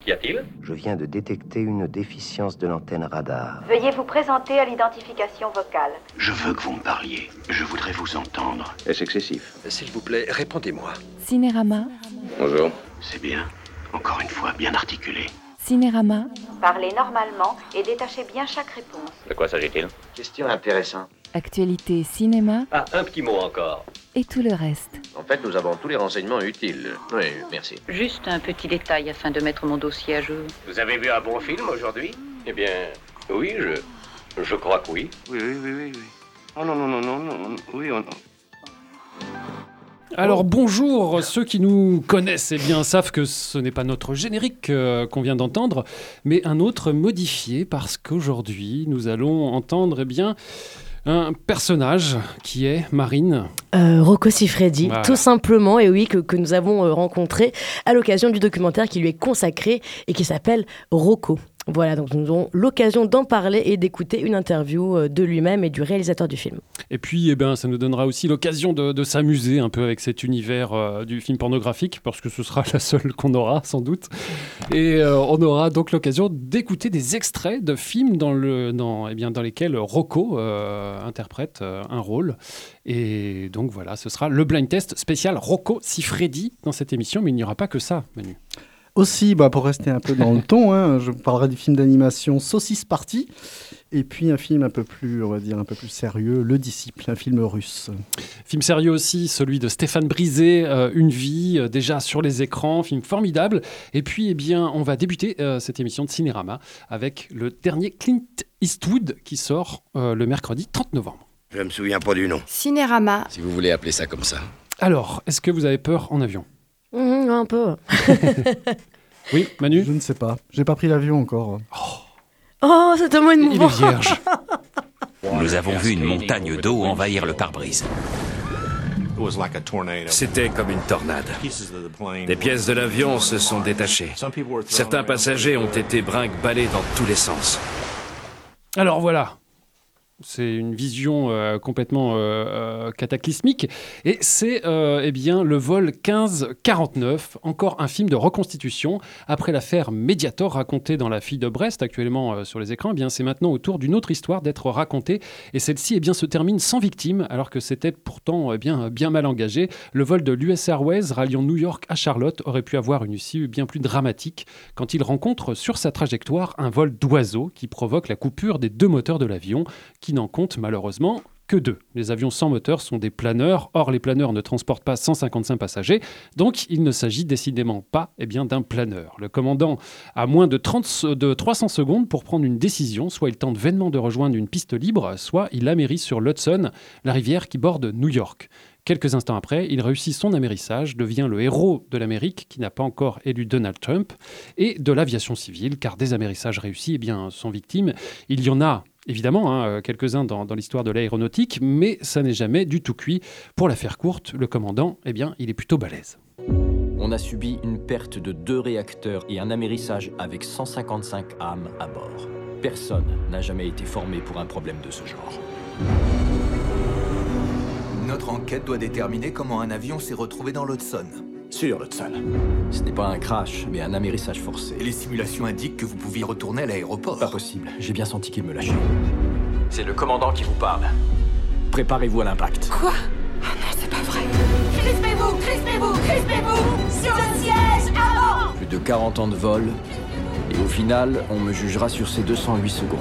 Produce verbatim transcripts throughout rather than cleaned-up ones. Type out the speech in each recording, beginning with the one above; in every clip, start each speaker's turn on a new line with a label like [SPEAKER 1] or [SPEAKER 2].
[SPEAKER 1] Qu'y a-t-il ?
[SPEAKER 2] Je viens de détecter une déficience de l'antenne radar.
[SPEAKER 3] Veuillez vous présenter à l'identification vocale.
[SPEAKER 4] Je veux que vous me parliez. Je voudrais vous entendre.
[SPEAKER 5] Est-ce excessif ?
[SPEAKER 1] S'il vous plaît, répondez-moi.
[SPEAKER 6] Cinérama.
[SPEAKER 5] Bonjour.
[SPEAKER 4] C'est bien. Encore une fois, bien articulé.
[SPEAKER 6] Cinérama.
[SPEAKER 3] Parlez normalement et détachez bien chaque réponse.
[SPEAKER 1] De quoi s'agit-il ?
[SPEAKER 2] Question intéressante.
[SPEAKER 6] Actualité cinéma
[SPEAKER 1] Ah, un petit mot encore.
[SPEAKER 6] et tout le reste.
[SPEAKER 5] En fait, nous avons tous les renseignements utiles. Oui, merci.
[SPEAKER 7] Juste un petit détail afin de mettre mon dossier à jour.
[SPEAKER 1] Vous avez vu un bon film aujourd'hui ? Eh bien, oui, je... je crois que oui.
[SPEAKER 4] Oui, oui, oui, oui. oui. Oh non, non, non, non, non. Oui, on...
[SPEAKER 8] Alors bonjour, ceux qui nous connaissent eh bien, savent que ce n'est pas notre générique euh, qu'on vient d'entendre, mais un autre modifié parce qu'aujourd'hui nous allons entendre eh bien, un personnage qui est Marine.
[SPEAKER 9] Euh, Rocco Siffredi,
[SPEAKER 8] Voilà.
[SPEAKER 9] tout simplement, et oui, que, que nous avons euh, rencontré à l'occasion du documentaire qui lui est consacré et qui s'appelle Rocco. Voilà, donc nous aurons l'occasion d'en parler et d'écouter une interview euh, de lui-même et du réalisateur du film.
[SPEAKER 8] Et puis eh ben, ça nous donnera aussi l'occasion de, de s'amuser un peu avec cet univers euh, du film pornographique, parce que ce sera la seule qu'on aura sans doute. Et euh, on aura donc l'occasion d'écouter des extraits de films dans, le, dans, eh bien, dans lesquels Rocco euh, interprète euh, un rôle. Et donc voilà, ce sera le blind test spécial Rocco Siffredi dans cette émission, mais il n'y aura pas que ça, Manu.
[SPEAKER 10] Aussi, bah, pour rester un peu dans le ton, hein, je parlerai du film d'animation Saucisse Party, et puis un film un peu plus, on va dire, un peu plus sérieux, Le Disciple, un film russe.
[SPEAKER 8] Film sérieux aussi, celui de Stéphane Brisé, euh, Une vie, euh, déjà sur les écrans, film formidable. Et puis, eh bien, on va débuter euh, cette émission de Cinérama avec le dernier Clint Eastwood qui sort euh, le mercredi trente novembre.
[SPEAKER 5] Je me souviens pas du nom.
[SPEAKER 6] Cinérama.
[SPEAKER 5] Si vous voulez appeler ça comme ça.
[SPEAKER 8] Alors, est-ce que vous avez peur en avion ?
[SPEAKER 9] Mmh, un peu.
[SPEAKER 8] Oui, Manu ?
[SPEAKER 10] Je ne sais pas, j'ai pas pris l'avion encore.
[SPEAKER 9] Oh, c'est tellement
[SPEAKER 8] Il
[SPEAKER 9] émouvant.
[SPEAKER 8] est vierge.
[SPEAKER 11] Nous avons vu une montagne d'eau envahir le pare-brise. C'était comme une tornade. Des pièces de l'avion se sont détachées. Certains passagers ont été brinque-ballés dans tous les sens.
[SPEAKER 8] Alors voilà. C'est une vision euh, complètement euh, euh, cataclysmique. Et c'est euh, eh bien, le vol quinze quarante-neuf, encore un film de reconstitution. Après l'affaire Mediator racontée dans La fille de Brest, actuellement euh, sur les écrans, eh bien, c'est maintenant au tour d'une autre histoire d'être racontée. Et celle-ci eh bien, se termine sans victime, alors que c'était pourtant eh bien, bien mal engagé. Le vol de l'U S Airways ralliant New York à Charlotte aurait pu avoir une issue bien plus dramatique quand il rencontre sur sa trajectoire un vol d'oiseaux qui provoque la coupure des deux moteurs de l'avion, qui n'en compte malheureusement que deux. Les avions sans moteur sont des planeurs, or les planeurs ne transportent pas cent cinquante-cinq passagers, donc il ne s'agit décidément pas eh bien, d'un planeur. Le commandant a moins de, trente, de trois cents secondes pour prendre une décision, soit il tente vainement de rejoindre une piste libre, soit il amérit sur l'Hudson, la rivière qui borde New York. Quelques instants après, il réussit son amérissage, devient le héros de l'Amérique qui n'a pas encore élu Donald Trump, et de l'aviation civile, car des amérissages réussis eh bien, sont victimes. Il y en a évidemment hein, quelques-uns dans, dans l'histoire de l'aéronautique, mais ça n'est jamais du tout cuit. Pour la faire courte, le commandant, eh bien, il est plutôt balèze.
[SPEAKER 12] On a subi une perte de deux réacteurs et un amérissage avec cent cinquante-cinq âmes à bord. Personne n'a jamais été formé pour un problème de ce genre.
[SPEAKER 13] Notre enquête doit déterminer comment un avion s'est retrouvé dans l'Hudson.
[SPEAKER 12] Sur l'Hudson. Ce n'est pas un crash, mais un amérissage forcé.
[SPEAKER 13] Et les simulations indiquent que vous pouviez retourner à l'aéroport.
[SPEAKER 12] Pas possible, j'ai bien senti qu'il me lâchait. C'est le commandant qui vous parle. Préparez-vous à l'impact.
[SPEAKER 14] Quoi ? Oh non, c'est pas vrai. Crispez-vous, crispez-vous, crispez-vous sur le siège avant.
[SPEAKER 12] Plus de quarante ans de vol, et au final, on me jugera sur ces deux cent huit secondes.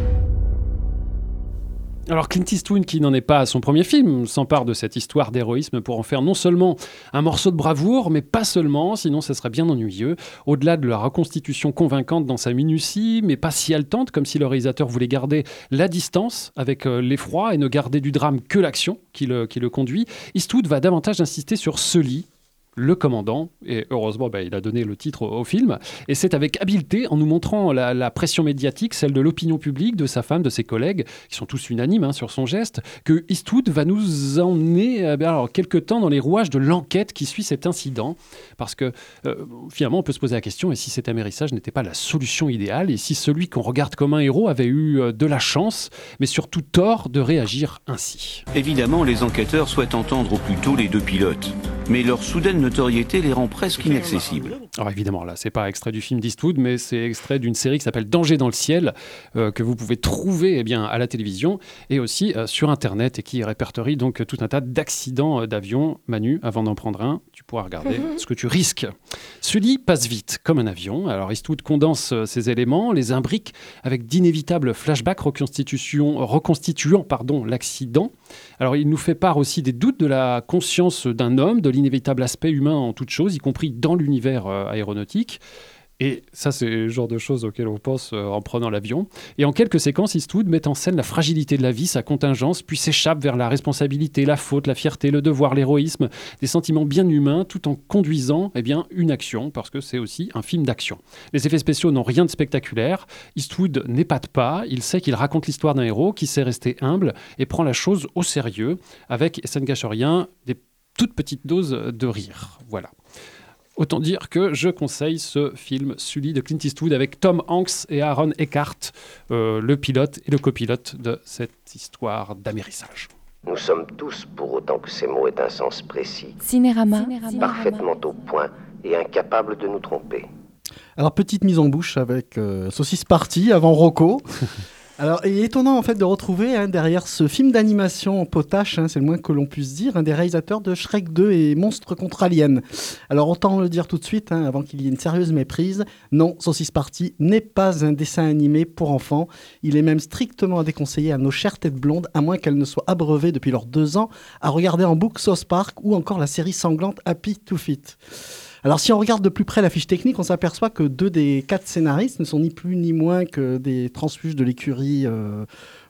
[SPEAKER 8] Alors Clint Eastwood, qui n'en est pas à son premier film, s'empare de cette histoire d'héroïsme pour en faire non seulement un morceau de bravoure, mais pas seulement, sinon ça serait bien ennuyeux. Au-delà de la reconstitution convaincante dans sa minutie, mais pas si haletante, comme si le réalisateur voulait garder la distance avec euh, l'effroi et ne garder du drame que l'action qui le, qui le conduit, Eastwood va davantage insister sur Sully, le commandant, et heureusement bah, il a donné le titre au, au film, et c'est avec habileté, en nous montrant la, la pression médiatique, celle de l'opinion publique, de sa femme, de ses collègues, qui sont tous unanimes hein, sur son geste, que Eastwood va nous emmener euh, bah, alors, quelque temps dans les rouages de l'enquête qui suit cet incident, parce que euh, finalement on peut se poser la question, et si cet amérissage n'était pas la solution idéale, et si celui qu'on regarde comme un héros avait eu euh, de la chance, mais surtout tort de réagir ainsi.
[SPEAKER 15] Évidemment, les enquêteurs souhaitent entendre au plus tôt les deux pilotes, mais leur soudaine telle notoriété les rend presque inaccessibles.
[SPEAKER 8] Alors évidemment, là, c'est pas extrait du film d'Eastwood, mais c'est extrait d'une série qui s'appelle Danger dans le ciel, euh, que vous pouvez trouver eh bien, à la télévision et aussi euh, sur Internet et qui répertorie donc tout un tas d'accidents euh, d'avion. Manu, avant d'en prendre un, tu pourras regarder ce que tu risques. Sully passe vite, comme un avion. Alors Eastwood condense euh, ces éléments, les imbrique avec d'inévitables flashbacks reconstitution, reconstituant pardon, l'accident. Alors il nous fait part aussi des doutes de la conscience d'un homme, de l'inévitable aspect humain en toute chose, y compris dans l'univers euh, aéronautique. Et ça, c'est le genre de choses auxquelles on pense euh, en prenant l'avion. Et en quelques séquences, Eastwood met en scène la fragilité de la vie, sa contingence, puis s'échappe vers la responsabilité, la faute, la fierté, le devoir, l'héroïsme, des sentiments bien humains, tout en conduisant eh bien, une action, parce que c'est aussi un film d'action. Les effets spéciaux n'ont rien de spectaculaire. Eastwood n'épate pas. Il sait qu'il raconte l'histoire d'un héros qui sait rester humble et prend la chose au sérieux, avec, et ça ne gâche rien, des toutes petites doses de rire. Voilà. Autant dire que je conseille ce film Sully de Clint Eastwood avec Tom Hanks et Aaron Eckhart, euh, le pilote et le copilote de cette histoire d'amérissage.
[SPEAKER 2] Nous sommes tous, pour autant que ces mots aient un sens précis,
[SPEAKER 6] Cinérama,
[SPEAKER 2] parfaitement au point et incapables de nous tromper.
[SPEAKER 10] Alors, petite mise en bouche avec euh, Saucisse Party avant Rocco. Alors, il est étonnant en fait de retrouver hein, derrière ce film d'animation potache, hein, c'est le moins que l'on puisse dire, un des réalisateurs de Shrek deux et Monstres contre Aliens. Alors autant le dire tout de suite, hein, avant qu'il y ait une sérieuse méprise, non, Saucisse Party n'est pas un dessin animé pour enfants. Il est même strictement déconseillé à nos chères têtes blondes, à moins qu'elles ne soient abreuvées depuis leurs deux ans à regarder en boucle South Park ou encore la série sanglante Happy to Feet. Alors si on regarde de plus près la fiche technique, on s'aperçoit que deux des quatre scénaristes ne sont ni plus ni moins que des transfuges de l'écurie... Euh,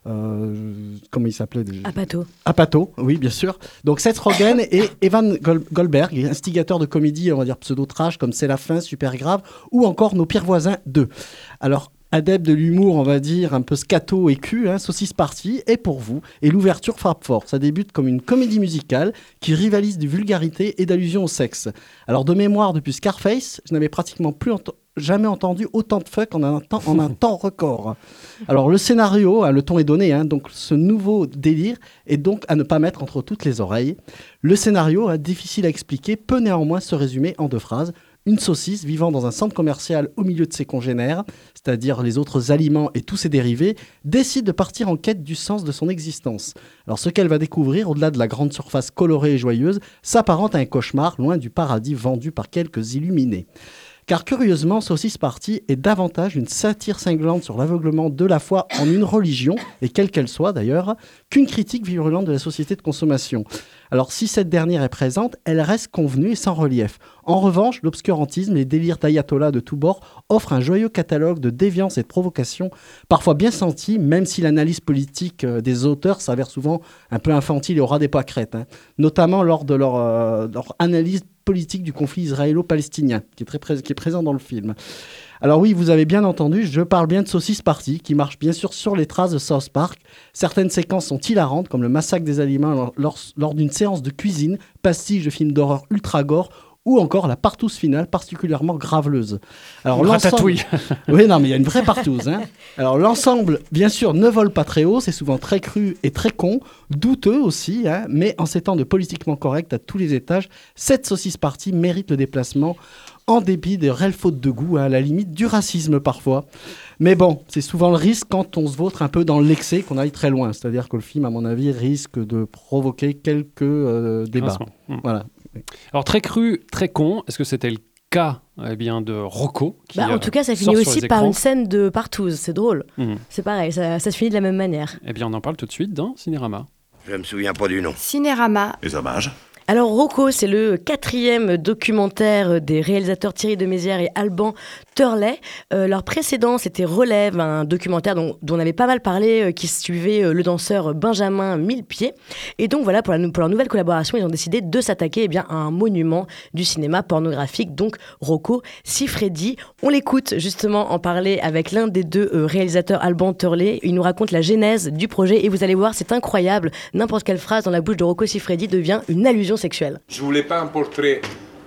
[SPEAKER 10] euh, comment il s'appelait déjà ?
[SPEAKER 9] Apatow.
[SPEAKER 10] Apatow, oui bien sûr. Donc Seth Rogen et Evan Gol- Goldberg, instigateurs de comédie, on va dire pseudo-trash comme C'est la fin, Super grave, ou encore Nos pires voisins deux. Alors... adepte de l'humour, on va dire, un peu scato et cul, hein, Saucisse Party est pour vous. Et l'ouverture frappe fort. Ça débute comme une comédie musicale qui rivalise de vulgarité et d'allusion au sexe. Alors, de mémoire, depuis Scarface, je n'avais pratiquement plus ent- jamais entendu autant de fuck en un temps, en un temps record. Alors, le scénario, hein, le ton est donné, hein, donc ce nouveau délire est donc à ne pas mettre entre toutes les oreilles. Le scénario, hein, difficile à expliquer, peut néanmoins se résumer en deux phrases. Une saucisse vivant dans un centre commercial au milieu de ses congénères, c'est-à-dire les autres aliments et tous ses dérivés, décide de partir en quête du sens de son existence. Alors ce qu'elle va découvrir, au-delà de la grande surface colorée et joyeuse, s'apparente à un cauchemar loin du paradis vendu par quelques illuminés. Car curieusement, Saucisse Party est davantage une satire cinglante sur l'aveuglement de la foi en une religion, et quelle qu'elle soit d'ailleurs, qu'une critique virulente de la société de consommation. Alors si cette dernière est présente, elle reste convenue et sans relief. En revanche, l'obscurantisme et les délires d'ayatollah de tous bords offrent un joyeux catalogue de déviance et de provocation, parfois bien senti, même si l'analyse politique euh, des auteurs s'avère souvent un peu infantile et aura des pâquerettes, hein, notamment lors de leur, euh, leur analyse politique du conflit israélo-palestinien, qui est, très pré- qui est présent dans le film. Alors oui, vous avez bien entendu, je parle bien de Saucisse Party, qui marche bien sûr sur les traces de South Park. Certaines séquences sont hilarantes, comme le massacre des aliments lors, lors, lors d'une séance de cuisine, pastiche de films d'horreur ultra gore, ou encore la partouze finale particulièrement graveleuse. Alors
[SPEAKER 8] Ratatouille.
[SPEAKER 10] Oui, non, mais il y a une vraie partouze. Hein. Alors l'ensemble, bien sûr, ne vole pas très haut, c'est souvent très cru et très con, douteux aussi, hein, mais en ces temps de politiquement correct à tous les étages, cette Saucisse Party mérite le déplacement en dépit des réelles fautes de goût, hein, à la limite du racisme parfois. Mais bon, c'est souvent le risque quand on se vautre un peu dans l'excès qu'on aille très loin. C'est-à-dire que le film, à mon avis, risque de provoquer quelques euh, débats.
[SPEAKER 8] Mmh.
[SPEAKER 10] Voilà.
[SPEAKER 8] Alors très cru, très con, est-ce que c'était le cas eh bien, de Rocco qui,
[SPEAKER 9] bah, En
[SPEAKER 8] euh,
[SPEAKER 9] tout cas, ça finit aussi par
[SPEAKER 8] écrans.
[SPEAKER 9] une scène de partouze, c'est drôle. Mmh. C'est pareil, ça, ça se finit de la même manière.
[SPEAKER 8] Eh bien, on en parle tout de suite dans Cinérama.
[SPEAKER 5] Je me souviens pas du nom.
[SPEAKER 14] Cinérama.
[SPEAKER 16] Les hommages.
[SPEAKER 9] Alors Rocco, c'est le quatrième documentaire des réalisateurs Thierry de Mézières et Alban Turley. Euh, leur précédent, c'était Relève, un documentaire dont, dont on avait pas mal parlé, euh, qui suivait euh, le danseur Benjamin Millepied. Et donc voilà, pour, la, pour leur nouvelle collaboration, ils ont décidé de s'attaquer eh bien, à un monument du cinéma pornographique, donc Rocco Siffredi. On l'écoute justement en parler avec l'un des deux euh, réalisateurs, Alban Turley. Il nous raconte la genèse du projet et vous allez voir, c'est incroyable. N'importe quelle phrase dans la bouche de Rocco Siffredi devient une allusion sexuelle.
[SPEAKER 17] Je voulais pas un portrait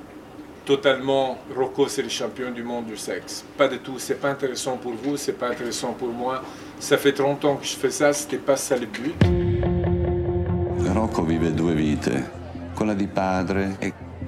[SPEAKER 17] totalement Rocco c'est le champion du monde du sexe. Pas du tout, c'est pas intéressant pour vous, c'est pas intéressant pour moi. Ça fait trente ans que je fais ça, c'était pas ça le but.
[SPEAKER 18] Rocco vive due vite, quella di padre e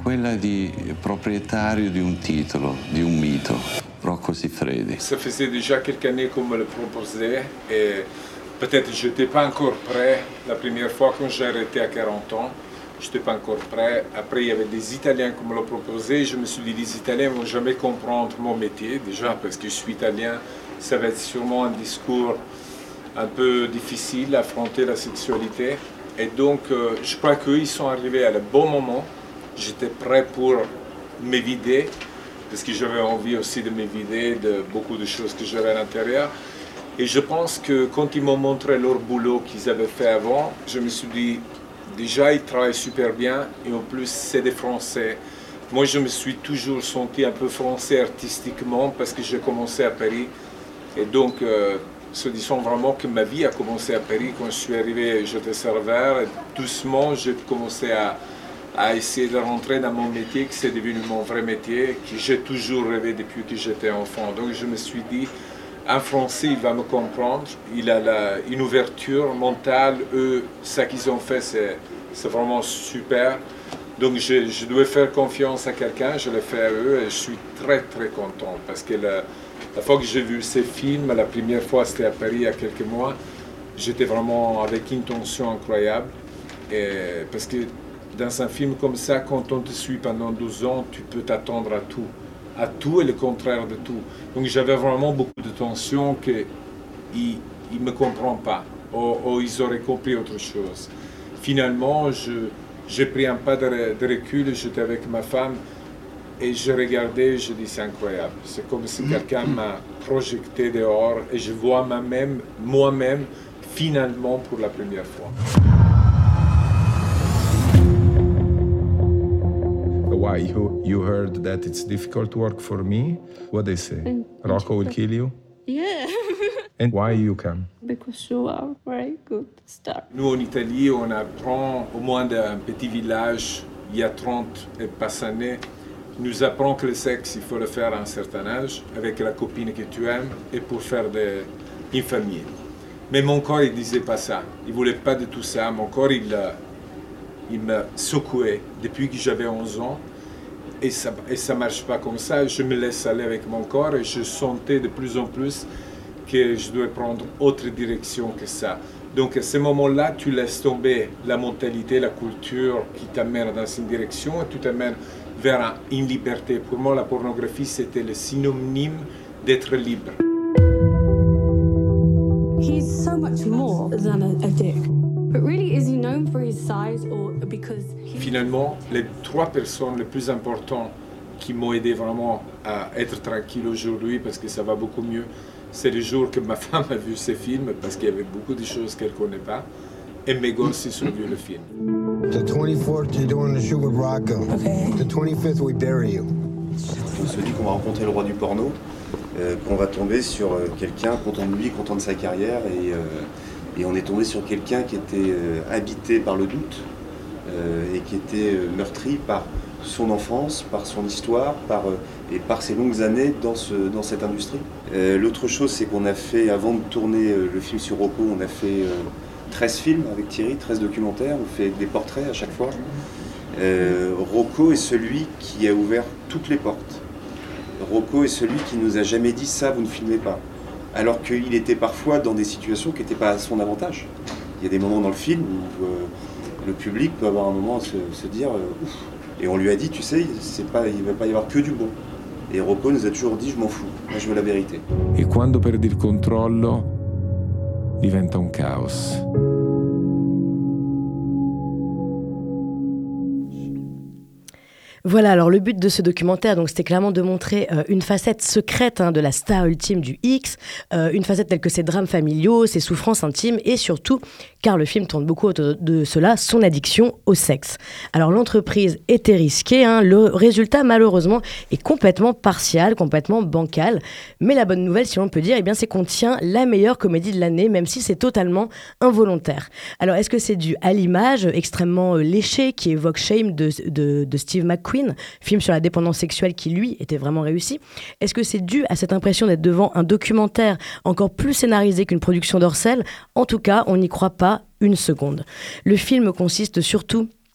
[SPEAKER 15] quella di proprietario di un titolo, di un mito, Rocco Siffredi.
[SPEAKER 17] Ça faisait déjà quelques années qu'on me le proposait et peut-être je n'étais pas encore prêt. La première fois quand j'ai arrêté à quarante ans, je n'étais pas encore prêt. Après, il y avait des Italiens qui me l'ont proposé. Je me suis dit, les Italiens ne vont jamais comprendre mon métier, déjà parce que je suis italien. Ça va être sûrement un discours un peu difficile à affronter la sexualité. Et donc, euh, je crois qu'eux, ils sont arrivés à le bon moment. J'étais prêt pour me vider, parce que j'avais envie aussi de me vider de beaucoup de choses que j'avais à l'intérieur. Et je pense que quand ils m'ont montré leur boulot qu'ils avaient fait avant, je me suis dit, déjà, ils travaillent super bien, et en plus, c'est des Français. Moi, je me suis toujours senti un peu français artistiquement, parce que j'ai commencé à Paris. Et donc, euh, se disant vraiment que ma vie a commencé à Paris. Quand je suis arrivé, j'étais serveur, et doucement, j'ai commencé à... à essayer de rentrer dans mon métier, que c'est devenu mon vrai métier, que j'ai toujours rêvé depuis que j'étais enfant. Donc je me suis dit, un Français, il va me comprendre, il a la, une ouverture mentale, eux, ça qu'ils ont fait, c'est, c'est vraiment super. Donc je, je dois faire confiance à quelqu'un, je l'ai fait à eux et je suis très très content parce que la, la fois que j'ai vu ces films, la première fois c'était à Paris il y a quelques mois, j'étais vraiment avec une tension incroyable. Et parce que dans un film comme ça, quand on te suit pendant douze ans, tu peux t'attendre à tout. À tout et le contraire de tout. Donc j'avais vraiment beaucoup de tension qu'ils ne me comprennent pas. Ou, ou ils auraient compris autre chose. Finalement, je, j'ai pris un pas de, de recul, j'étais avec ma femme et je regardais, je dis c'est incroyable. C'est comme si quelqu'un m'a projeté dehors et je vois moi-même, moi-même finalement pour la première fois.
[SPEAKER 16] Why? You, you heard that it's difficult work for me? What they say? Rocco will kill you?
[SPEAKER 18] Yeah.
[SPEAKER 16] And why you come?
[SPEAKER 18] Because you are very good star.
[SPEAKER 17] Nous, en Italie, on apprend, au moins d'un petit village, il y a trente et pas années, nous apprend que le sexe, il faut le faire à un certain âge, avec la copine que tu aimes, et pour faire de, une famille. Mais mon corps, il ne disait pas ça. Il ne voulait pas de tout ça. Mon corps, il, il me secouait depuis que j'avais onze ans. Et ça et ça marche pas comme ça. Je me laisse aller avec mon corps et je sentais de plus en plus que je dois prendre autre direction que ça. Donc à ce moment-là, tu laisses tomber la mentalité, la culture qui t'amène dans une direction et tu t'amènes vers une liberté. Pour moi, la pornographie, c'était le synonyme d'être libre.
[SPEAKER 18] He's so much more than a, a dick. But really, is he known for his size or because he...
[SPEAKER 17] Finalement, les trois personnes les plus importantes qui m'ont aidé vraiment à être tranquille aujourd'hui, parce que ça va beaucoup mieux, c'est le jour que ma femme a vu ce film, parce qu'il y avait beaucoup de choses qu'elle ne connaît pas, et mes gosses, ils ont vu le film.
[SPEAKER 19] The twenty-fourth, you're doing the shoot with Rocco. Okay. The twenty-fifth, we bury you.
[SPEAKER 20] On se dit qu'on va rencontrer le roi du porno, euh, qu'on va tomber sur euh, quelqu'un content de lui, content de sa carrière, et, euh, et on est tombé sur quelqu'un qui était euh, habité par le doute, euh, et qui était euh, meurtri par son enfance, par son histoire, par, euh, et par ses longues années dans, ce, dans cette industrie. Euh, l'autre chose, c'est qu'on a fait, avant de tourner euh, le film sur Rocco, on a fait euh, treize films avec Thierry, treize documentaires, on fait des portraits à chaque fois. Euh, Rocco est celui qui a ouvert toutes les portes. Rocco est celui qui nous a jamais dit ça, vous ne filmez pas. Alors qu'il était parfois dans des situations qui n'étaient pas à son avantage. Il y a des moments dans le film où euh, le public peut avoir un moment à se, se dire euh, ouf. Et on lui a dit, tu sais, c'est pas, il ne va pas y avoir que du bon. Et Rocco nous a toujours dit, je m'en fous, moi je veux la vérité.
[SPEAKER 16] E quando perdi il controllo, diventa un caos.
[SPEAKER 9] Voilà, alors le but de ce documentaire, donc, c'était clairement de montrer euh, une facette secrète hein, de la star ultime du X, euh, une facette telle que ses drames familiaux, ses souffrances intimes et surtout, car le film tourne beaucoup autour de cela, son addiction au sexe. Alors l'entreprise était risquée, hein, le résultat malheureusement est complètement partial, complètement bancal, mais la bonne nouvelle, si on peut dire, eh bien, c'est qu'on tient la meilleure comédie de l'année, même si c'est totalement involontaire. Alors est-ce que c'est dû à l'image extrêmement euh, léchée qui évoque Shame de, de, de Steve McQueen, film sur la dépendance sexuelle qui, lui, était vraiment réussi? Est-ce que c'est dû à cette impression d'être devant un documentaire encore plus scénarisé qu'une production d'Orcel? En tout cas, on n'y croit pas une seconde. Le film consiste surtout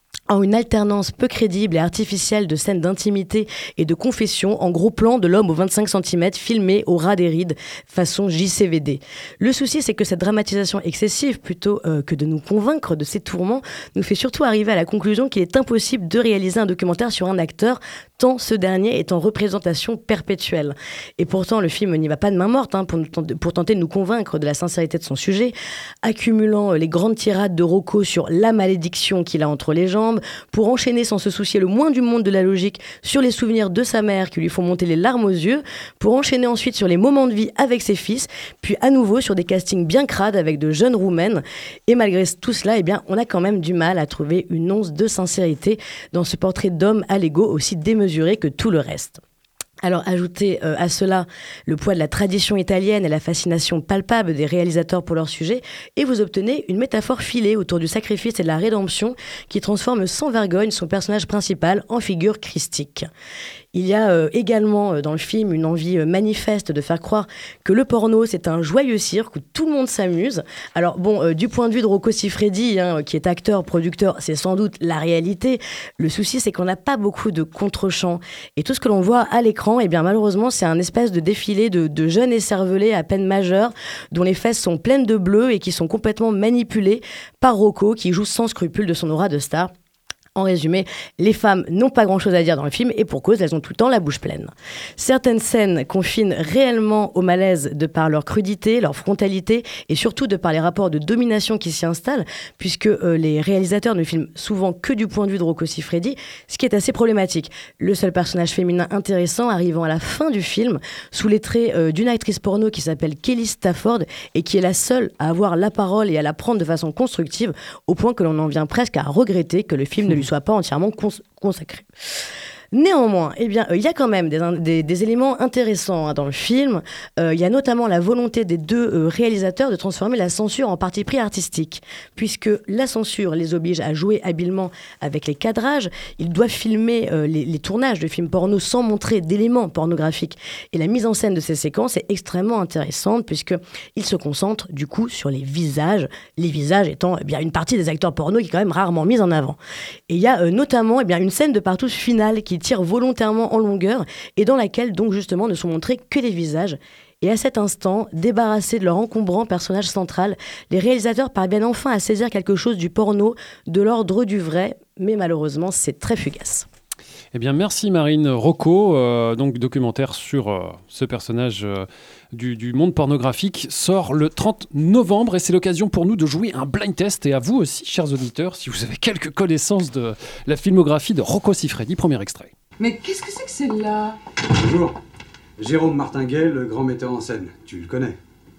[SPEAKER 9] en une alternance peu crédible et artificielle de scènes d'intimité et de confession en gros plan de l'homme aux vingt-cinq centimètres filmé au ras des rides façon J C V D. Le souci, c'est que cette dramatisation excessive, plutôt euh, que de nous convaincre de ses tourments, nous fait surtout arriver à la conclusion qu'il est impossible de réaliser un documentaire sur un acteur, tant ce dernier est en représentation perpétuelle. Et pourtant, le film n'y va pas de main morte hein, pour, nous, pour tenter de nous convaincre de la sincérité de son sujet, accumulant les grandes tirades de Rocco sur la malédiction qu'il a entre les jambes, pour enchaîner sans se soucier le moins du monde de la logique sur les souvenirs de sa mère qui lui font monter les larmes aux yeux, pour enchaîner ensuite sur les moments de vie avec ses fils, puis à nouveau sur des castings bien crades avec de jeunes roumaines. Et malgré tout cela, eh bien, on a quand même du mal à trouver une once de sincérité dans ce portrait d'homme à l'ego aussi démesuré que tout le reste. Alors, ajoutez euh, à cela le poids de la tradition italienne et la fascination palpable des réalisateurs pour leur sujet, et vous obtenez une métaphore filée autour du sacrifice et de la rédemption qui transforme sans vergogne son personnage principal en figure christique. Il y a euh, également euh, dans le film une envie euh, manifeste de faire croire que le porno c'est un joyeux cirque où tout le monde s'amuse. Alors bon, euh, du point de vue de Rocco Siffredi, hein, qui est acteur, producteur, c'est sans doute la réalité. Le souci c'est qu'on n'a pas beaucoup de contre-champs. Et tout ce que l'on voit à l'écran, eh bien malheureusement c'est un espèce de défilé de, de jeunes écervelés à peine majeurs, dont les fesses sont pleines de bleu et qui sont complètement manipulés par Rocco, qui joue sans scrupule de son aura de star. En résumé, les femmes n'ont pas grand-chose à dire dans le film et pour cause, elles ont tout le temps la bouche pleine. Certaines scènes confinent réellement au malaise de par leur crudité, leur frontalité et surtout de par les rapports de domination qui s'y installent, puisque euh, les réalisateurs ne filment souvent que du point de vue de Rocco Siffredi, ce qui est assez problématique. Le seul personnage féminin intéressant arrivant à la fin du film, sous les traits euh, d'une actrice porno qui s'appelle Kelly Stafford et qui est la seule à avoir la parole et à la prendre de façon constructive, au point que l'on en vient presque à regretter que le film ne lui soit pas entièrement cons- consacré. Néanmoins, eh bien, euh, il y a quand même des, des, des éléments intéressants hein, dans le film. Euh, il y a notamment la volonté des deux euh, réalisateurs de transformer la censure en parti pris artistique, puisque la censure les oblige à jouer habilement avec les cadrages. Ils doivent filmer euh, les, les tournages de films porno sans montrer d'éléments pornographiques. Et la mise en scène de ces séquences est extrêmement intéressante, puisqu'ils se concentrent du coup sur les visages, les visages étant eh bien, une partie des acteurs porno qui est quand même rarement mise en avant. Et il y a euh, notamment eh bien, une scène de partouze finale qui tire volontairement en longueur et dans laquelle donc justement ne sont montrés que les visages. Et à cet instant, débarrassés de leur encombrant personnage central, les réalisateurs parviennent enfin à saisir quelque chose du porno, de l'ordre du vrai, mais malheureusement c'est très fugace.
[SPEAKER 8] Eh bien, merci Marine. Rocco, euh, donc documentaire sur euh, ce personnage euh, du, du monde pornographique, sort le trente novembre et c'est l'occasion pour nous de jouer un blind test. Et à vous aussi, chers auditeurs, si vous avez quelques connaissances de la filmographie de Rocco Siffredi, premier extrait.
[SPEAKER 21] Mais qu'est-ce que c'est que celle-là ?
[SPEAKER 22] Bonjour, Jérôme Martinguet, le grand metteur en scène. Tu le connais ?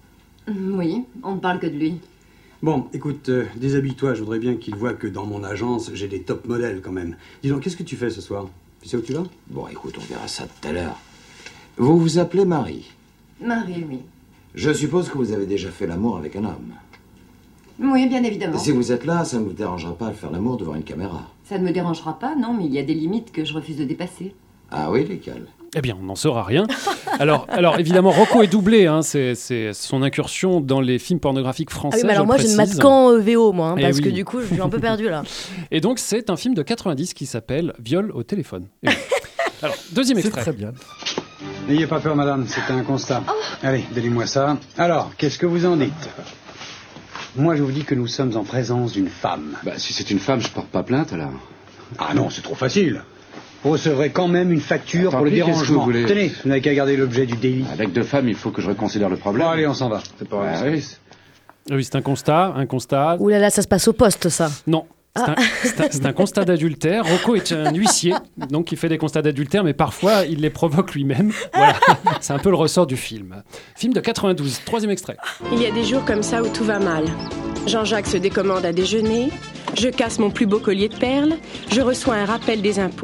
[SPEAKER 21] Oui, on ne parle que de lui.
[SPEAKER 22] Bon, écoute, euh, déshabille-toi, je voudrais bien qu'il voit que dans mon agence, j'ai des top modèles quand même. Dis donc, qu'est-ce que tu fais ce soir ? Tu sais où tu vas ?
[SPEAKER 23] Bon, écoute, on verra ça tout à l'heure. Vous vous appelez Marie ?
[SPEAKER 21] Marie, oui.
[SPEAKER 23] Je suppose que vous avez déjà fait l'amour avec un homme.
[SPEAKER 21] Oui, bien évidemment.
[SPEAKER 23] Si vous êtes là, ça ne vous dérangera pas de faire l'amour devant une caméra.
[SPEAKER 21] Ça ne me dérangera pas, non, mais il y a des limites que je refuse de dépasser.
[SPEAKER 23] Ah oui, lesquelles ?
[SPEAKER 8] Eh bien, on n'en saura rien. Alors, alors évidemment, Rocco est doublé. Hein, c'est, c'est son incursion dans les films pornographiques français.
[SPEAKER 9] Ah oui, mais alors
[SPEAKER 8] je
[SPEAKER 9] moi,
[SPEAKER 8] précise.
[SPEAKER 9] je ne mate qu'en V O, moi, hein, parce
[SPEAKER 8] oui.
[SPEAKER 9] que du coup, je suis un peu perdue là.
[SPEAKER 8] Et donc, c'est un film de quatre-vingt-dix qui s'appelle Viol au téléphone. Et oui. Alors, deuxième extrait.
[SPEAKER 10] C'est très bien.
[SPEAKER 22] N'ayez pas peur, madame, c'est un constat. Oh. Allez, donnez-moi ça. Alors, qu'est-ce que vous en dites ? Moi, je vous dis que nous sommes en présence d'une femme.
[SPEAKER 20] Bah, si c'est une femme, je porte pas plainte, alors.
[SPEAKER 22] Ah non, c'est trop facile. Vous recevrez quand même une facture
[SPEAKER 20] Tant
[SPEAKER 22] pour le
[SPEAKER 20] pis, qu'est-ce que
[SPEAKER 22] dérangement.
[SPEAKER 20] vous voulez ?
[SPEAKER 22] Tenez, vous n'avez qu'à garder l'objet du délit.
[SPEAKER 20] Avec deux femmes, il faut que je reconsidère le problème.
[SPEAKER 22] Bon, allez, on s'en va.
[SPEAKER 20] C'est pas vrai. Ah, oui.
[SPEAKER 8] Oui, c'est un constat, un constat.
[SPEAKER 9] Ouh là là, ça se passe au poste, ça.
[SPEAKER 8] Non. C'est,
[SPEAKER 9] ah.
[SPEAKER 8] un, c'est, un, c'est un constat d'adultère. Rocco est un huissier, donc il fait des constats d'adultère, mais parfois il les provoque lui-même. Voilà, c'est un peu le ressort du film. Film de quatre-vingt-douze, troisième extrait.
[SPEAKER 24] Il y a des jours comme ça où tout va mal. Jean-Jacques se décommande à déjeuner, je casse mon plus beau collier de perles, je reçois un rappel des impôts.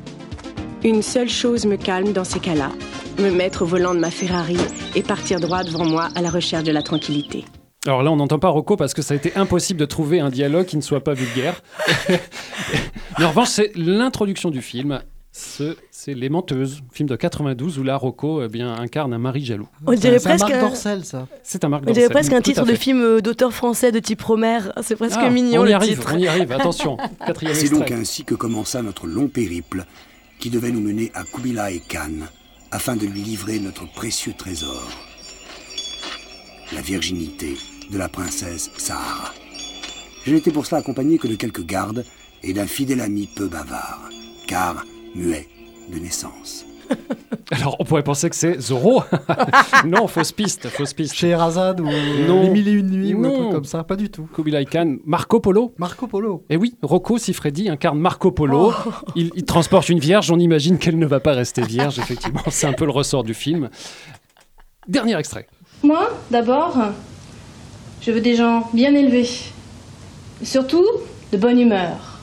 [SPEAKER 24] Une seule chose me calme dans ces cas-là, me mettre au volant de ma Ferrari et partir droit devant moi à la recherche de la tranquillité.
[SPEAKER 8] Alors là, on n'entend pas Rocco parce que ça a été impossible de trouver un dialogue qui ne soit pas vulgaire. Mais en revanche, c'est l'introduction du film. Ce, c'est Les Menteuses, film de quatre-vingt-douze où là, Rocco eh bien, incarne un mari jaloux.
[SPEAKER 9] On dirait
[SPEAKER 10] c'est
[SPEAKER 9] presque
[SPEAKER 10] un Marc
[SPEAKER 9] un...
[SPEAKER 10] Dorcel, ça.
[SPEAKER 8] C'est un Marc
[SPEAKER 9] On
[SPEAKER 8] Dorcel.
[SPEAKER 9] dirait presque un
[SPEAKER 8] tout
[SPEAKER 9] titre
[SPEAKER 8] à
[SPEAKER 9] de
[SPEAKER 8] fait.
[SPEAKER 9] film euh, d'auteur français de type Romer. C'est presque
[SPEAKER 8] Ah,
[SPEAKER 9] mignon
[SPEAKER 8] on y
[SPEAKER 9] le
[SPEAKER 8] arrive,
[SPEAKER 9] titre.
[SPEAKER 8] on y arrive, attention. Quatrième
[SPEAKER 1] C'est
[SPEAKER 8] extrait.
[SPEAKER 1] donc ainsi que commença notre long périple qui devait nous mener à Kubilai Khan afin de lui livrer notre précieux trésor, la virginité de la princesse Sahara. Je n'étais pour cela accompagné que de quelques gardes et d'un fidèle ami peu bavard, car muet de naissance.
[SPEAKER 8] Alors, on pourrait penser que c'est Zorro. Non, fausse piste, fausse piste.
[SPEAKER 10] Scheherazade ou
[SPEAKER 8] Non.
[SPEAKER 10] Les Mille et Une Nuits ou un
[SPEAKER 8] Non.
[SPEAKER 10] truc comme ça, pas du tout.
[SPEAKER 8] Kubilai Khan, Marco Polo.
[SPEAKER 10] Marco Polo.
[SPEAKER 8] Et oui, Rocco Siffredi incarne Marco Polo.
[SPEAKER 9] Oh.
[SPEAKER 8] Il, il transporte une vierge, on imagine qu'elle ne va pas rester vierge, effectivement. C'est un peu le ressort du film. Dernier extrait.
[SPEAKER 18] Moi, d'abord, je veux des gens bien élevés. Et surtout, de bonne humeur.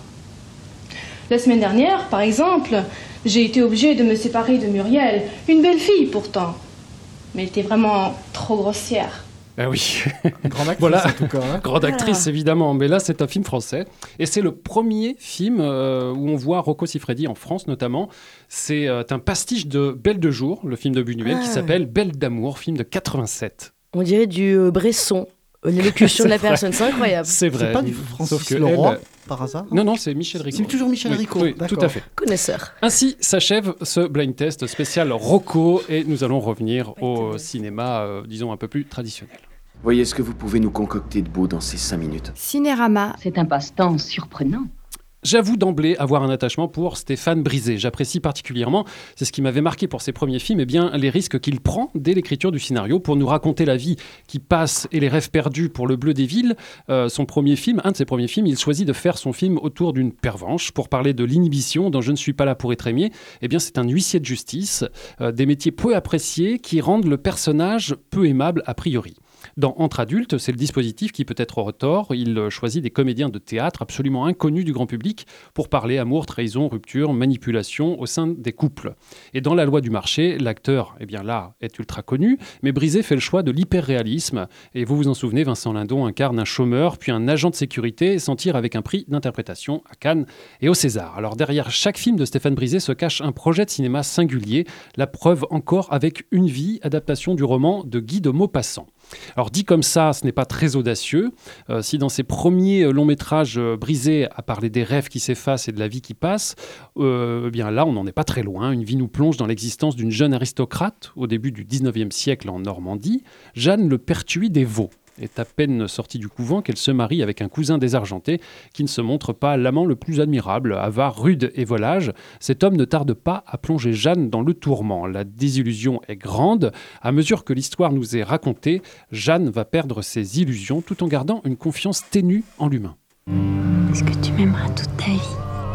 [SPEAKER 18] La semaine dernière, par exemple, j'ai été obligée de me séparer de Muriel, une belle fille pourtant. Mais elle était vraiment trop grossière.
[SPEAKER 8] Ah oui.
[SPEAKER 10] Grande actrice
[SPEAKER 8] Voilà.
[SPEAKER 10] en tout cas. hein.
[SPEAKER 8] Grande actrice, évidemment. Mais là, c'est un film français. Et c'est le premier film euh, où on voit Rocco Siffredi, en France notamment. C'est euh, un pastiche de Belle de jour, le film de Buñuel,
[SPEAKER 9] Ah.
[SPEAKER 8] qui s'appelle Belle d'amour, film de quatre-vingt-sept.
[SPEAKER 9] On dirait du euh, Bresson, euh, l'élocution de la
[SPEAKER 8] C'est vrai.
[SPEAKER 9] personne, c'est incroyable.
[SPEAKER 8] C'est vrai.
[SPEAKER 10] C'est pas du
[SPEAKER 8] Sauf
[SPEAKER 10] Francis
[SPEAKER 8] que
[SPEAKER 10] Leroy,
[SPEAKER 8] elle-
[SPEAKER 10] par hasard
[SPEAKER 8] Non, non, c'est Michel Ricot.
[SPEAKER 10] C'est toujours Michel
[SPEAKER 8] Oui,
[SPEAKER 10] Ricot,
[SPEAKER 8] oui, tout
[SPEAKER 10] d'accord.
[SPEAKER 8] à fait.
[SPEAKER 9] Connaisseur.
[SPEAKER 8] Ainsi s'achève ce blind test spécial Rocco et nous allons revenir au cinéma, euh, disons, un peu plus traditionnel.
[SPEAKER 23] Voyez ce que vous pouvez nous concocter de beau dans ces cinq minutes.
[SPEAKER 21] Cinérama. C'est un passe-temps surprenant.
[SPEAKER 8] J'avoue d'emblée avoir un attachement pour Stéphane Brisé. J'apprécie particulièrement, c'est ce qui m'avait marqué pour ses premiers films, eh bien, les risques qu'il prend dès l'écriture du scénario pour nous raconter la vie qui passe et les rêves perdus pour Le Bleu des Villes. Euh, son premier film, un de ses premiers films, il choisit de faire son film autour d'une pervenche pour parler de l'inhibition dans Je ne suis pas là pour être aimé. Eh bien, c'est un huissier de justice, euh, des métiers peu appréciés qui rendent le personnage peu aimable a priori. Dans Entre adultes, c'est le dispositif qui peut être au retort. Il euh, choisit des comédiens de théâtre absolument inconnus du grand public pour parler amour, trahison, rupture, manipulation au sein des couples. Et dans La loi du marché, l'acteur, eh bien là, est ultra connu, mais Brisé fait le choix de l'hyper-réalisme. Et vous vous en souvenez, Vincent Lindon incarne un chômeur, puis un agent de sécurité, sans tir avec un prix d'interprétation à Cannes et au César. Alors derrière chaque film de Stéphane Brisé se cache un projet de cinéma singulier, la preuve encore avec Une vie, adaptation du roman de Guy de Maupassant. Alors dit comme ça, ce n'est pas très audacieux. Euh, si dans ses premiers euh, longs métrages, euh, Brisé a parlé des rêves qui s'effacent et de la vie qui passe, euh, eh bien là, on n'en est pas très loin. Une vie nous plonge dans l'existence d'une jeune aristocrate au début du dix-neuvième siècle en Normandie, Jeanne le Pertuis des Vaux. Est à peine sortie du couvent qu'elle se marie avec un cousin désargenté qui ne se montre pas l'amant le plus admirable, avare, rude et volage. Cet homme ne tarde pas à plonger Jeanne dans le tourment. La désillusion est grande. À mesure que l'histoire nous est racontée, Jeanne va perdre ses illusions tout en gardant une confiance ténue en l'humain.
[SPEAKER 18] Est-ce que tu m'aimeras toute ta vie?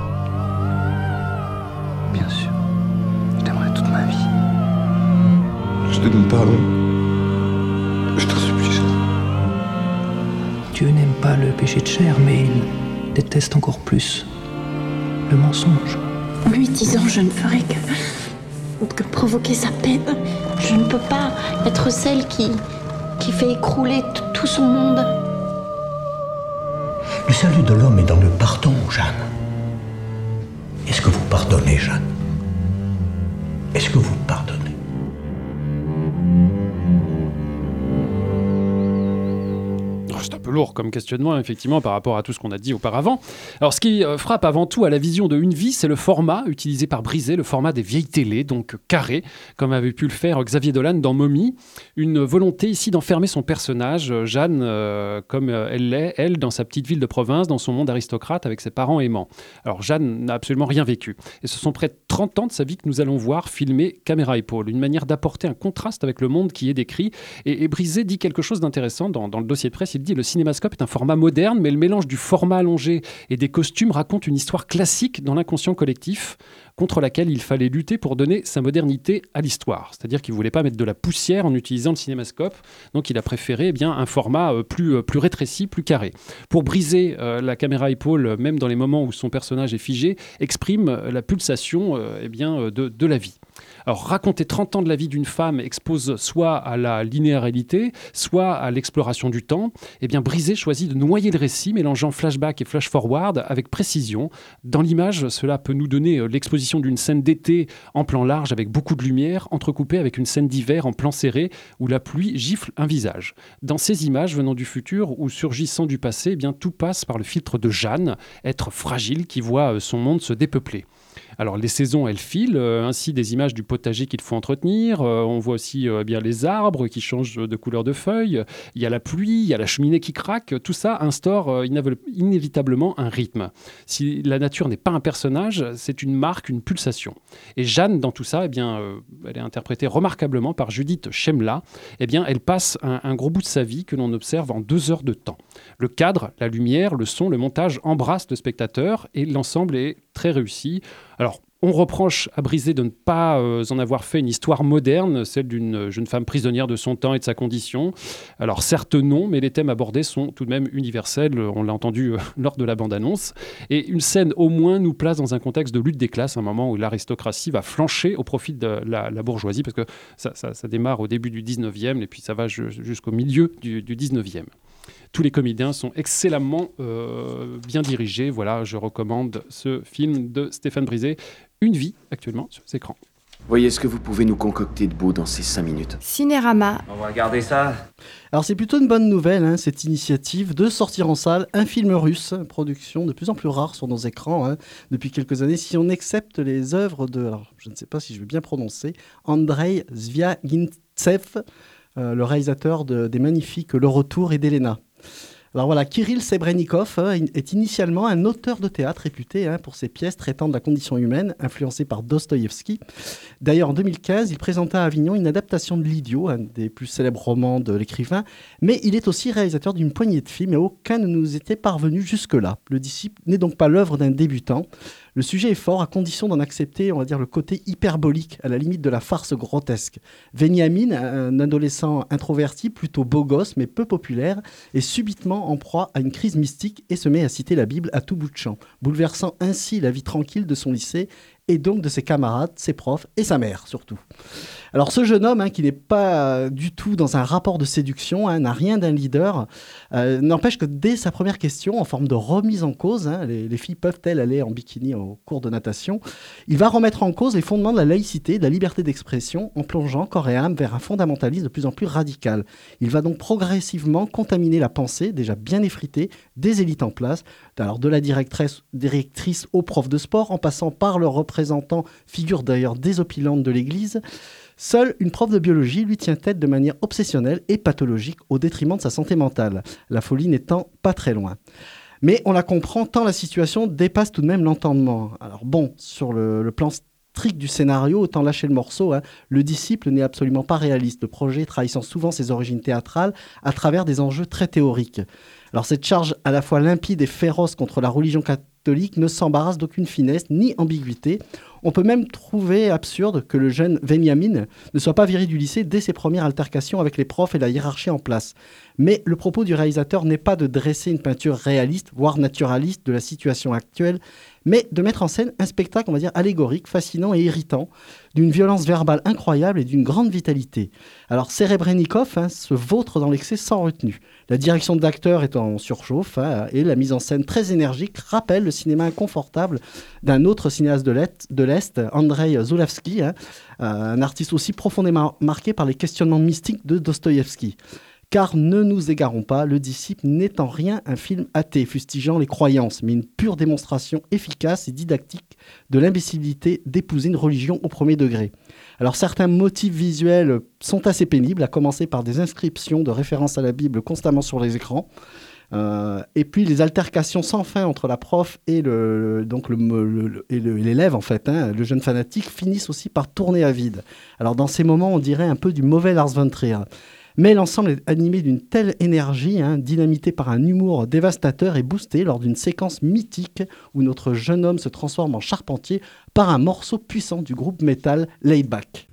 [SPEAKER 15] Bien sûr. Je t'aimerai toute ma vie. Je te demande pardon. Je t'en supplie, Jeanne.
[SPEAKER 3] Dieu n'aime pas le péché de chair, mais il déteste encore plus le mensonge.
[SPEAKER 18] En lui disant je ne ferai que, que provoquer sa peine. Je ne peux pas être celle qui, qui fait écrouler t- tout son monde.
[SPEAKER 4] Le salut de l'homme est dans le pardon, Jeanne. Est-ce que vous pardonnez, Jeanne? Est-ce que vous pardonnez?
[SPEAKER 8] C'est un peu lourd comme questionnement, effectivement, par rapport à tout ce qu'on a dit auparavant. Alors, ce qui euh, frappe avant tout à la vision de Une vie, c'est le format utilisé par Brisé, le format des vieilles télés, donc carré, comme avait pu le faire Xavier Dolan dans Momie. Une volonté ici d'enfermer son personnage, Jeanne, euh, comme euh, elle l'est, elle, dans sa petite ville de province, dans son monde aristocrate, avec ses parents aimants. Alors, Jeanne n'a absolument rien vécu. Et ce sont près de trente ans de sa vie que nous allons voir filmer caméra épaule, une manière d'apporter un contraste avec le monde qui est décrit. Et, et Brisé dit quelque chose d'intéressant dans, dans le dossier de presse. Il dit: le cinémascope est un format moderne, mais le mélange du format allongé et des costumes raconte une histoire classique dans l'inconscient collectif contre laquelle il fallait lutter pour donner sa modernité à l'histoire. C'est-à-dire qu'il ne voulait pas mettre de la poussière en utilisant le cinémascope, donc il a préféré eh bien, un format euh, plus, euh, plus rétréci, plus carré. Pour Briser, euh, la caméra épaule, même dans les moments où son personnage est figé, exprime euh, la pulsation euh, eh bien, euh, de, de la vie. Alors, raconter trente ans de la vie d'une femme expose soit à la linéarité, soit à l'exploration du temps. Eh bien, Brisé choisit de noyer le récit, mélangeant flashback et flash-forward avec précision. Dans l'image, cela peut nous donner l'exposition d'une scène d'été en plan large avec beaucoup de lumière, entrecoupée avec une scène d'hiver en plan serré où la pluie gifle un visage. Dans ces images venant du futur ou surgissant du passé, eh bien, tout passe par le filtre de Jeanne, être fragile qui voit son monde se dépeupler. Alors les saisons, elles filent, euh, ainsi des images du potager qu'il faut entretenir. Euh, on voit aussi euh, bien les arbres qui changent de couleur de feuilles. Il y a la pluie, il y a la cheminée qui craque. Tout ça instaure euh, inév- inévitablement un rythme. Si la nature n'est pas un personnage, c'est une marque, une pulsation. Et Jeanne, dans tout ça, eh bien, euh, elle est interprétée remarquablement par Judith Chemla. Eh bien, elle passe un, un gros bout de sa vie que l'on observe en deux heures de temps. Le cadre, la lumière, le son, le montage embrassent le spectateur et l'ensemble est très réussi. Alors, on reproche à Brisé de ne pas euh, en avoir fait une histoire moderne, celle d'une jeune femme prisonnière de son temps et de sa condition. Alors certes non, mais les thèmes abordés sont tout de même universels, on l'a entendu euh, lors de la bande-annonce. Et une scène au moins nous place dans un contexte de lutte des classes, un moment où l'aristocratie va flancher au profit de la, la bourgeoisie, parce que ça, ça, ça démarre au début du dix-neuvième et puis ça va jusqu'au milieu du, du dix-neuvième. Tous les comédiens sont excellemment euh, bien dirigés. Voilà, je recommande ce film de Stéphane Brisé, Une vie, actuellement sur les écrans.
[SPEAKER 23] Voyez ce que vous pouvez nous concocter de beau dans ces cinq minutes.
[SPEAKER 7] Cinérama.
[SPEAKER 23] On va regarder ça.
[SPEAKER 10] Alors c'est plutôt une bonne nouvelle, hein, cette initiative de sortir en salle un film russe, production de plus en plus rare sur nos écrans hein, depuis quelques années, si on accepte les œuvres de, alors je ne sais pas si je vais bien prononcer, Andrei Zviagintsev, euh, le réalisateur de, des magnifiques Le Retour et d'Elena. Alors voilà, Kirill Sebrennikov hein, est initialement un auteur de théâtre réputé hein, pour ses pièces traitant de la condition humaine, influencé par Dostoïevski. D'ailleurs, en deux mille quinze, il présenta à Avignon une adaptation de L'Idiot, un des plus célèbres romans de l'écrivain, mais il est aussi réalisateur d'une poignée de films et aucun ne nous était parvenu jusque-là. Le disciple n'est donc pas l'œuvre d'un débutant. Le sujet est fort à condition d'en accepter, on va dire, le côté hyperbolique, à la limite de la farce grotesque. Veniamin, un adolescent introverti, plutôt beau gosse, mais peu populaire, est subitement en proie à une crise mystique et se met à citer la Bible à tout bout de champ, bouleversant ainsi la vie tranquille de son lycée et donc de ses camarades, ses profs et sa mère surtout. Alors ce jeune homme, hein, qui n'est pas du tout dans un rapport de séduction, hein, n'a rien d'un leader, euh, n'empêche que dès sa première question, en forme de remise en cause, hein, les, les filles peuvent-elles aller en bikini au cours de natation, il va remettre en cause les fondements de la laïcité, de la liberté d'expression, en plongeant corps et âme vers un fondamentalisme de plus en plus radical. Il va donc progressivement contaminer la pensée, déjà bien effritée, des élites en place, alors de la directrice, directrice aux profs de sport, en passant par le représentant, figure d'ailleurs désopilante de l'Église. Seule une prof de biologie lui tient tête de manière obsessionnelle et pathologique au détriment de sa santé mentale, la folie n'étant pas très loin. Mais on la comprend tant la situation dépasse tout de même l'entendement. Alors bon, sur le, le plan strict du scénario, autant lâcher le morceau, hein, le disciple n'est absolument pas réaliste, le projet trahissant souvent ses origines théâtrales à travers des enjeux très théoriques. Alors cette charge à la fois limpide et féroce contre la religion catholique ne s'embarrasse d'aucune finesse ni ambiguïté. On peut même trouver absurde que le jeune Veniamin ne soit pas viré du lycée dès ses premières altercations avec les profs et la hiérarchie en place. Mais le propos du réalisateur n'est pas de dresser une peinture réaliste, voire naturaliste de la situation actuelle, mais de mettre en scène un spectacle, on va dire, allégorique, fascinant et irritant, d'une violence verbale incroyable et d'une grande vitalité. Alors Serebrennikov hein, se vautre dans l'excès sans retenue. La direction d'acteur est en surchauffe hein, et la mise en scène très énergique rappelle le cinéma inconfortable d'un autre cinéaste de l'Est, de l'Est Andrei Zulawski, hein, un artiste aussi profondément marqué par les questionnements mystiques de Dostoïevski. Car ne nous égarons pas, Le Disciple n'est en rien un film athée, fustigeant les croyances, mais une pure démonstration efficace et didactique de l'imbécilité d'épouser une religion au premier degré. Alors certains motifs visuels sont assez pénibles, à commencer par des inscriptions de références à la Bible constamment sur les écrans. Euh, et puis les altercations sans fin entre la prof et le, le donc le, le, le, et le, et l'élève en fait, hein, le jeune fanatique, finissent aussi par tourner à vide. Alors dans ces moments, on dirait un peu du mauvais Lars von Trier. Mais l'ensemble est animé d'une telle énergie, hein, dynamité par un humour dévastateur et boosté lors d'une séquence mythique où notre jeune homme se transforme en charpentier par un morceau puissant du groupe métal Laid Back.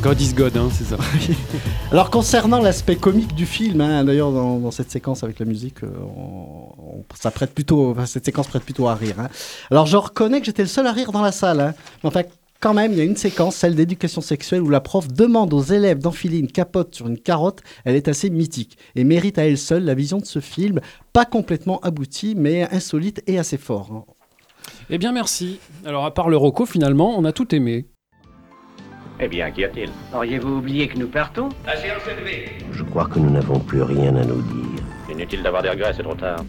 [SPEAKER 8] God is God, hein, c'est ça.
[SPEAKER 10] Alors concernant l'aspect comique du film, hein, d'ailleurs dans, dans cette séquence avec la musique, euh, on, on, ça prête plutôt, enfin, cette séquence prête plutôt à rire. Hein. Alors je reconnais que j'étais le seul à rire dans la salle. Hein. Mais enfin, quand même, il y a une séquence, celle d'éducation sexuelle, où la prof demande aux élèves d'enfiler une capote sur une carotte. Elle est assez mythique et mérite à elle seule la vision de ce film, pas complètement abouti, mais insolite et assez fort. Hein.
[SPEAKER 8] Eh bien, merci. Alors, à part le Rocco, finalement, on a tout aimé.
[SPEAKER 7] Eh bien, qu'y a-t-il? Auriez-vous oublié que nous partons?
[SPEAKER 2] La séance est levée. Je crois que nous n'avons plus rien à nous dire.
[SPEAKER 7] Inutile d'avoir des regrets, c'est trop tard.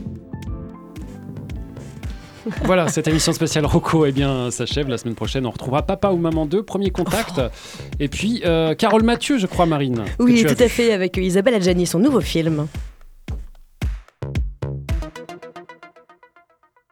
[SPEAKER 8] Voilà, cette émission spéciale Rocco, eh bien, s'achève. La semaine prochaine, on retrouvera Papa ou Maman deux, Premier Contact. Et puis, euh, Carole Mathieu, je crois, Marine.
[SPEAKER 9] Oui, tout à fait, avec Isabelle Adjani, son nouveau film.